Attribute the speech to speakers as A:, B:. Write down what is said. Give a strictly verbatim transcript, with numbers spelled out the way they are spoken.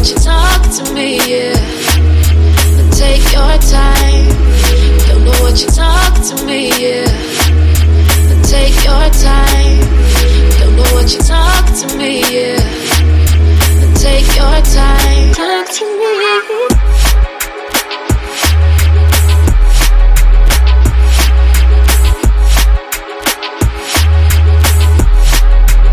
A: what you talk to me, yeah. But take your time. Don't know what you talk to me, yeah. But take your time. Don't know what you talk to me, yeah. But take your time. Talk to me.